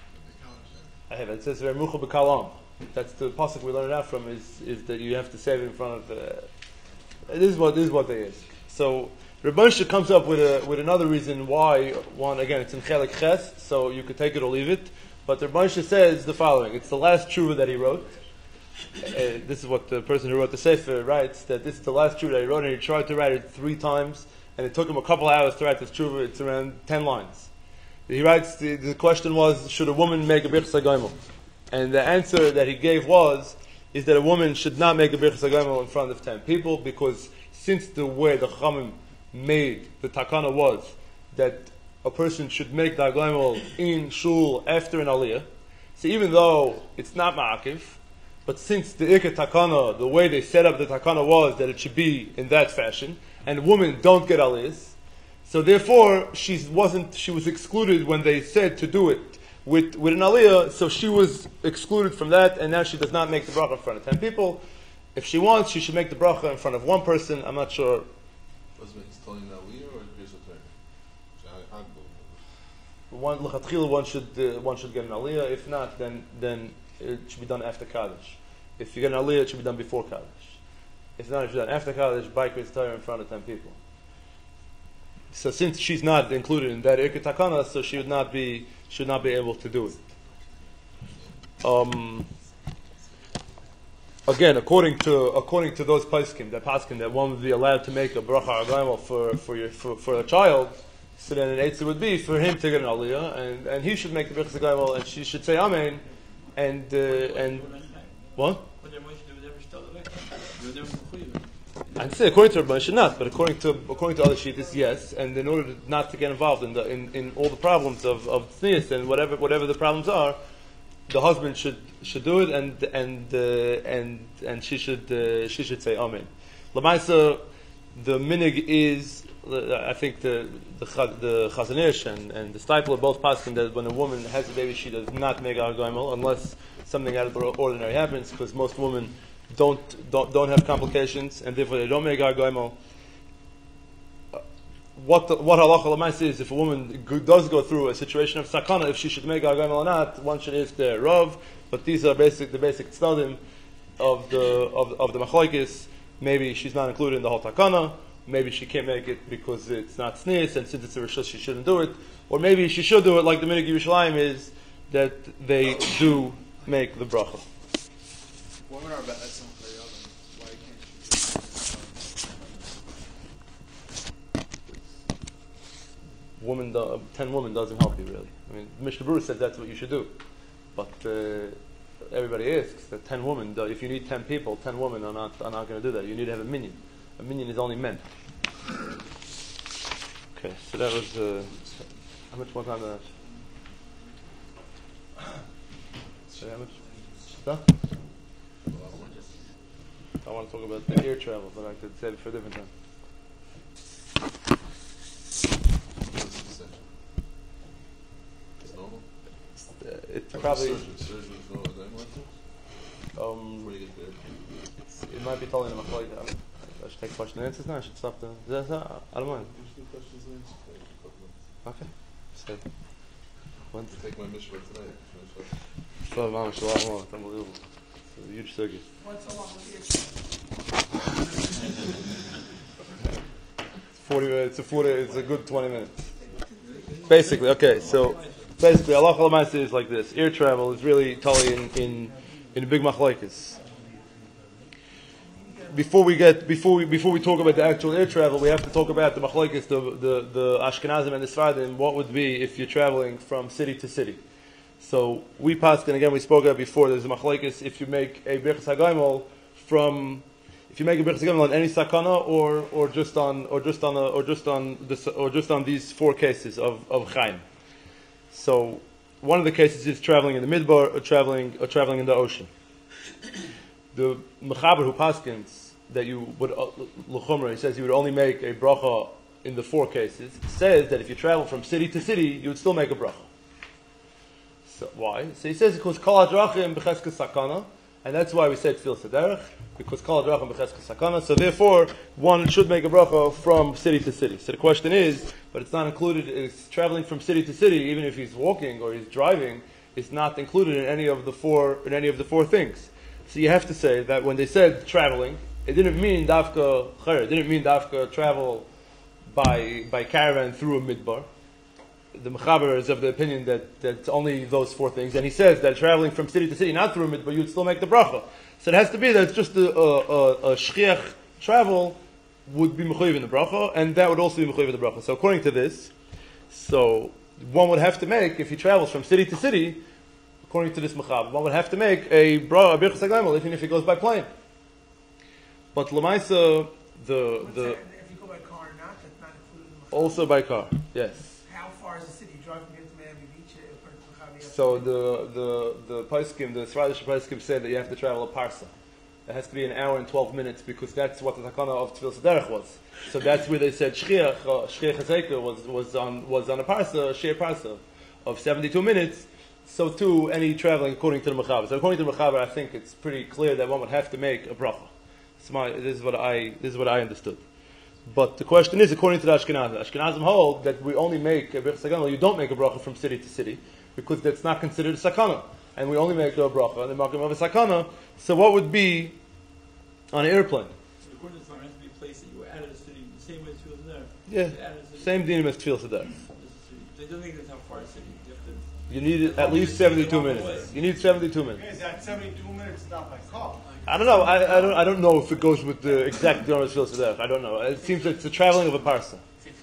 I have it. It says Remucha b'kalam. That's the pasuk we learned out from. Is is that you have to save it in front of. Uh, this is what this is what they is. So Rebbe Moshe comes up with a with another reason why one again it's in Chelik Ches, so you could take it or leave it. But Rebbe Moshe says the following: it's the last tshuva that he wrote. Uh, this is what the person who wrote the sefer writes, that this is the last tshuva that he wrote, and he tried to write it three times, and it took him a couple hours to write this tshuva. It's around ten lines. He writes, the, the question was, should a woman make a birchas hagoyimel? And the answer that he gave was, is that a woman should not make a birchas hagoyimel in front of ten people, because since the way the Chachamim made the takana was that a person should make the hagoyimel in shul after an aliyah, so even though it's not ma'akiv, but since the ikar takana, the way they set up the takana was that it should be in that fashion, and women don't get aliyahs, so therefore, she wasn't. She was excluded when they said to do it with with an aliyah. So she was excluded from that, and now she does not make the bracha in front of ten people. If she wants, she should make the bracha in front of one person. I'm not sure. Was it telling Aliyah or Kriyas Torah? One l'chatchila, one should uh, one should get an aliyah. If not, then then it should be done after kaddish. If you get an aliyah, it should be done before kaddish. If not, if it's done after kaddish, by Kriyas Torah in front of ten people. So since she's not included in that ikar takana, so she would not be should not be able to do it. Um, again, according to according to those poskim, that poskim that one would be allowed to make a bracha hagoyimel for for your for, for a child, so then an eitzah would be for him to get an aliyah, and, and he should make the bracha hagoyimel, and she should say amen, and uh, and what? I'd say according to Rebbe Moshe not, but according to according to other shittas, yes. And in order to, not to get involved in the in, in all the problems of of tznius and whatever whatever the problems are, the husband should should do it, and and uh, and and she should uh, she should say amen. Lamaisa, the minig is I think the the the Chazon Ish and and the Steipler both passing that when a woman has a baby, she does not make har goimel unless something out of the ordinary happens, because most women don't don't don't have complications, and therefore they don't make har goimel. What the, what halacha l'maisa is, if a woman g- does go through a situation of sakana, if she should make har goimel or not, one should ask the Rav. But these are basic the basic tznadim of the of of the machlokes. Maybe she's not included in the whole takana. Maybe she can't make it because it's not sneeze, and since it's a rishus, she shouldn't do it. Or maybe she should do it, like the minig Yerushalayim is that they do make the bracha. Women are better at something for the other. Why can't you? Woman, do, ten women doesn't help you really. I mean, Mishnah Berurah says that's what you should do. But uh, everybody asks that ten women, though, if you need ten people, ten women are not are not going to do that. You need to have a minyan. A minyan is only men. Okay, so that was uh, how much more time do I have? So how much stuff? I want to talk about the air travel, but I could save it for a different time. It's normal. Uh, it's Like probably surgery. Surgery is normal. They want to. um, Before you get there. it's, it might be totally in my flight. I, I should take question and answers now. I should stop the. Is that, I don't mind. Usually questions and answers. Take a couple minutes. Okay. So, one, You take my mission tonight. Finish up. so mom, it's a lot more. It's unbelievable. It's a huge circuit. What's along with Forty minutes. It's a forty. It's a good twenty minutes. Basically, okay. So basically, Allah Almighty is like this. Air travel is really totally in in in a big machlokes. Before we get before we before we talk about the actual air travel, we have to talk about the machlokes, the the the Ashkenazim and the Sfardim. What would be if you're traveling from city to city? So we passed, and again we spoke about before. There's a machlokes if you make a birchas hagaimol from if you make a birchas hagaimol on any sakana or or just on or just on a, or just on this or just on these four cases of of chaim. So one of the cases is traveling in the midbar or traveling or traveling in the ocean. The mechaber who paskins that you would l'chumra, he says you would only make a bracha in the four cases, says that if you travel from city to city, you would still make a bracha. So why? So he says because kol hadrachim b'cheskas sakana, and that's why we said tefillah sederech, because kol hadrachim b'cheskas sakana. So therefore, one should make a bracha from city to city. So the question is, but it's not included. It's traveling from city to city, even if he's walking or he's driving, it's not included in any of the four in any of the four things. So you have to say that when they said traveling, it didn't mean dafka chayr. It didn't mean dafka travel by by caravan through a midbar. The mechaber is of the opinion that that's only those four things, and he says that traveling from city to city, not through a midbar, you'd still make the bracha. So it has to be that it's just a, a, a, a shchiach travel would be mechuyev in the bracha, and that would also be mechuyev in the bracha. So according to this, so one would have to make if he travels from city to city. According to this mechaber, one would have to make a bra a birchas hagaimol even if he goes by plane. But lemaisa, the What's the that? If you go by car or not, that's not included in the also by car, yes. How far is the city? You drive from here to Miami Beach, uh, according to Mechaber, you have So to- the the the poskim, the Sfaradish poskim said that you have to travel a parsa. It has to be an hour and twelve minutes because that's what the takana of tefillah sederech was. So that's where they said shchiach uh, shchiach hazeka was was on was on a parsa, a share parsa of seventy-two minutes. So too, any traveling according to the mechaber. So according to the mechaber, I think it's pretty clear that one would have to make a bracha. It's my, this is what I this is what I understood. But the question is, according to the Ashkenazim, Ashkenazim hold that we only make a birchas hagaimol. You don't make a bracha from city to city because that's not considered a sakana, and we only make a bracha in the makom of a sakana. So what would be on an airplane? So according to the Torah, it has to be a place that you were out of the city, the same way as tefillah there. Yeah, You're out of the city. same dinim as tefillah sederech. So it doesn't make sense how far the city. You have to. You need at least seventy-two minutes. You need seventy-two minutes. Is that seventy-two minutes not by car? I don't know. I, I don't. I don't know if it goes with the exact dinim as tefillah sederech. I don't know. It seems like it's the traveling of a parsa.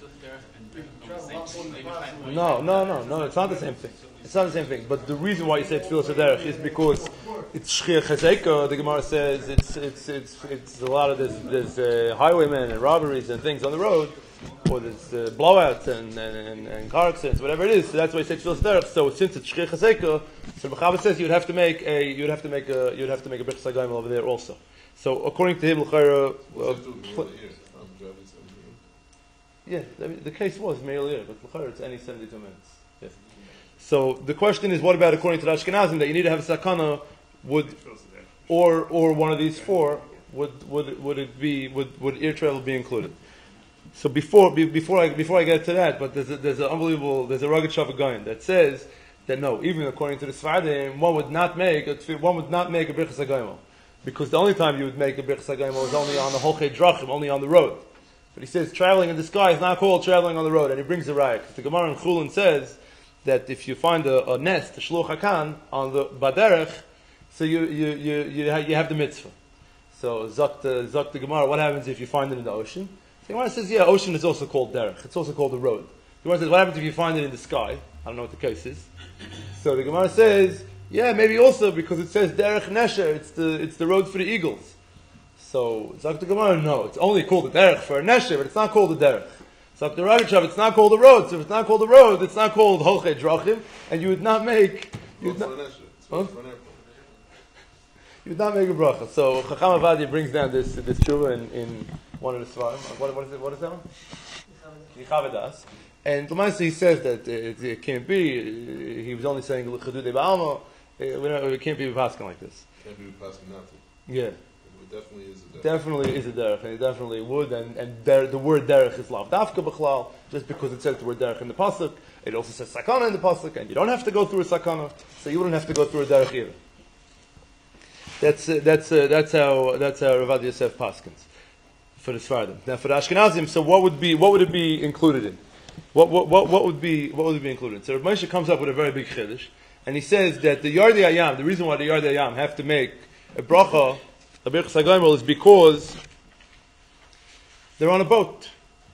No, no, no, no. It's not the same thing. It's not the same thing. But the reason why you say tefillah sederech is because it's shchiach hazeka. The Gemara says it's it's it's it's a lot of there's there's uh, highwaymen and robberies and things on the road, or there's uh, blowouts and, and, and, and car accidents, whatever it is. So that's why you say tefillah sederech. So since it's shchiach hazeka, so Mechaber says you'd have to make a you'd have to make a you'd have to make a birchas hagaimol over there also. So according to him, l'chayra, What's uh, that doing pl- over here? I'm driving seventy. yeah, I mean, the case was Meir Lear, but l'chayra it's any seventy-two minutes. Yes. So the question is, what about according to the Ashkenazim that you need to have a sakana? Would or or one of these four would would would it be would would air travel be included? So before be, before I before I get to that, but there's a, there's an unbelievable there's a rugged shavagain that says that no, even according to the Sfardim, one would not make a one would not make a birchas hagaimol because the only time you would make a birchas hagaimol is only on the holchei drachim, only on the road. But he says traveling in the sky is not called traveling on the road, and he brings the raya. The Gemara in Chulin says that if you find a, a nest, a shluch hakan on the baderech, so you you you you, ha- you have the mitzvah. So zok the zok the Gemara, what happens if you find it in the ocean? The Gemara says, yeah, ocean is also called derech. It's also called the road. The Gemara says, what happens if you find it in the sky? I don't know what the case is. So the Gemara says Yeah, maybe also because it says Derech Nesher, it's the it's the road for the eagles. So Zak the Gemara, no, it's only called the Derech for a Nesher, but it's not called the Derech. Zak the Ragachav, it's not called the road. So if it's not called the road, it's not called Holchei Drachim, and you would not make you would not, huh? you would not make a bracha. So Chacham Avadia brings down this this tshuva in, in one of the svarim. What, what is it? What is that one? Yichavadas. And Lamaisa he says that it, it can't be. He was only saying L'chadudei Ba'alma. It can't be Paskin like this. Can't be Paskin not to. Yeah. It definitely is a derech. Definitely is a derech, and it definitely would. And and der, the word derech is lav dafka b'chlal, just because it says the word derech in the pasuk. It also says sakana in the pasuk, and you don't have to go through a sakana, so you wouldn't have to go through a derech either. That's uh, that's uh, that's how that's how Ravad Yosef paskins for the Sfardim. Now for the Ashkenazim, so what would be what would it be included in? What what what, what would be what would it be included in? So Rav Moshe comes up with a very big chiddush, and he says that the Yardei Hayam, the reason why the Yardei Hayam have to make a bracha, a birchas hagomer, is because they're on a boat.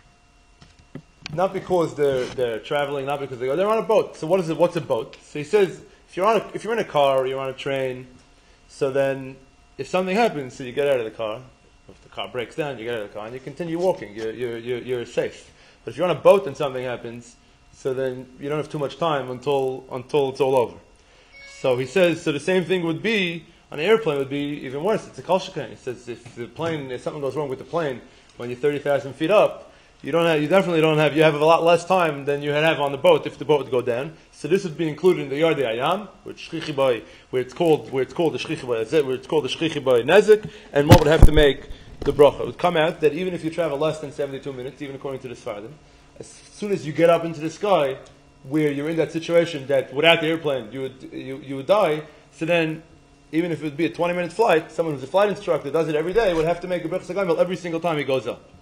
Not because they're they're traveling, not because they go. They're on a boat. So what is it? What's a boat? So he says if you're on a, if you're in a car or you're on a train. So then, if something happens, so you get out of the car. If the car breaks down, you get out of the car and you continue walking. You're you're you're, you're safe. But if you're on a boat and something happens, so then you don't have too much time until until it's all over. So he says. So the same thing would be on an airplane. Would be even worse. It's a kol sheken. He says if the plane, if something goes wrong with the plane when you're thirty thousand feet up, you don't have. You definitely don't have. You have a lot less time than you have on the boat if the boat would go down. So this would be included in the Yardei Hayam, where it's shchichi by, where it's called, where it's called the shchichi by, where it's called the shchichi by nezik, and one would have to make the bracha. It would come out that even if you travel less than seventy-two minutes, even according to the Sfardim, as soon as you get up into the sky, where you're in that situation that without the airplane you would you, you would die. So then, even if it would be a twenty-minute flight, someone who's a flight instructor does it every day would have to make a birchas hagomer every single time he goes up.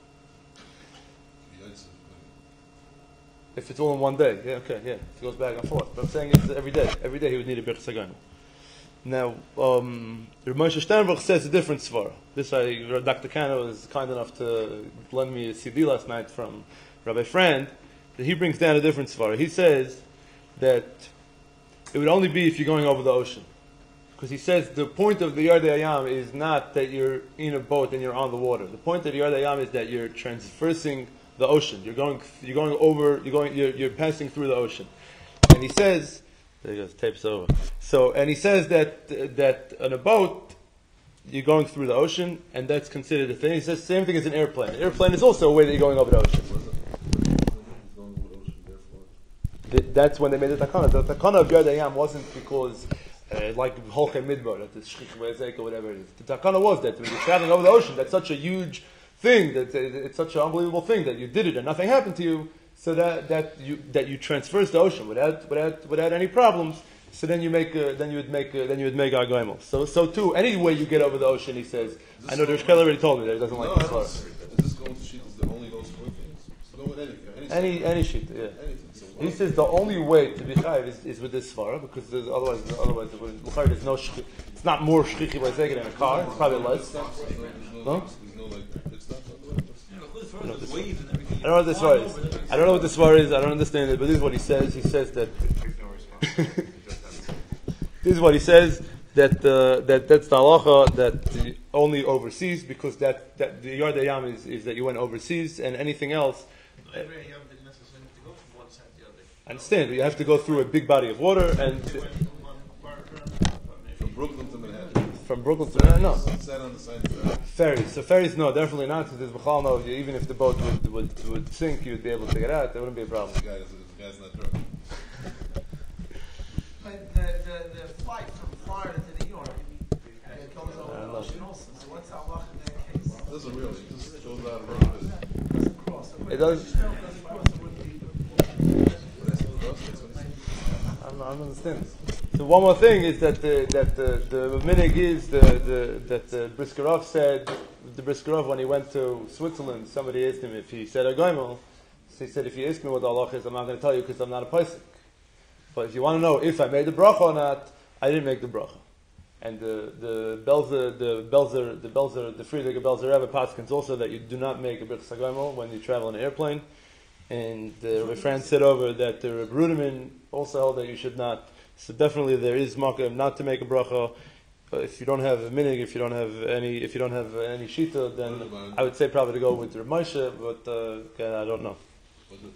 If it's all in one day, yeah, okay, yeah, it goes back and forth. But I'm saying it's every day. Every day he would need a birchas hagomer. Now, um, Rav Moshe Sternberg says a different svara. This, I, Doctor Kano was kind enough to lend me a C D last night from Rabbi Friend. That he brings down a different svara. He says that it would only be if you're going over the ocean, because he says the point of the Yardei Hayam is not that you're in a boat and you're on the water. The point of the Yardei Hayam is that you're transversing the ocean. You're going, you're going over, you're going, you're, you're passing through the ocean. And he says, there he goes, tape's over. So, and he says that, that on a boat, you're going through the ocean, and that's considered a thing. He says the same thing as an airplane. An airplane is also a way that you're going over the ocean. Th- That's when they made the takana. The takana of Yardei Hayam wasn't because, uh, like Holchei Midbar, that the Shchich V'ezek or whatever it is. The takana was that when you're traveling over the ocean, that's such a huge thing, that it's such an unbelievable thing that you did it and nothing happened to you, so that that you that you transverse the ocean without without without any problems. So then you make a, then you would make a, then you would make Argoimel. So so too, any way you get over the ocean, he says. This I know the Rishkel already told me that he doesn't no, like this part. Is this going to sheet is the only goes for things? So go with anything. Any any sheet, yeah. Anything. So He says the only way to be chayiv is, is with this svara, because there's, otherwise otherwise there's no shchi, it's not more shchichi by zeged in a car. It's probably less. No? I don't know what this svara is. I don't know what this svara is. I don't understand it. But this is what he says. He says that. This is what he says that uh, that that's the halacha that the only overseas, because that, that the Yardei Hayam is, is that you went overseas, and anything else. Uh, I understand, but you have to go through a big body of water, and from Brooklyn to Manhattan. From Brooklyn to Manhattan, no. Sat on the side of Ferries. So ferries, no, definitely not. Because there's b'chal no. Even if the boat would, would would sink, you'd be able to get out. There wouldn't be a problem. The guy is the guy's not drunk. But the, the, the flight from Florida to New York, it goes over the ocean also. So what's our luck in that case? It doesn't really. It just goes out of road. It does. I don't, I don't understand. So one more thing is that the, that the the minig is the, the that the Briskerov said the Briskerov when he went to Switzerland, somebody asked him if he said a goimel. So he said, if you ask me what the halach is, I'm not going to tell you because I'm not a posek. But if you want to know if I made the bracha or not, I didn't make the bracha. And the the Belzer the Belzer the Belzer the Friedrich Belzer Rebbe paskins also that you do not make a birchas hagomer when you travel in an airplane. And uh, Rabbi Franz said over that the Rabbi Ruderman also held that you should not So definitely there is makom not to make a bracha. But if you don't have a minig, if you don't have any, if you don't have any shita, then I would say probably to go with Rav Moshe. But uh, again, I don't know.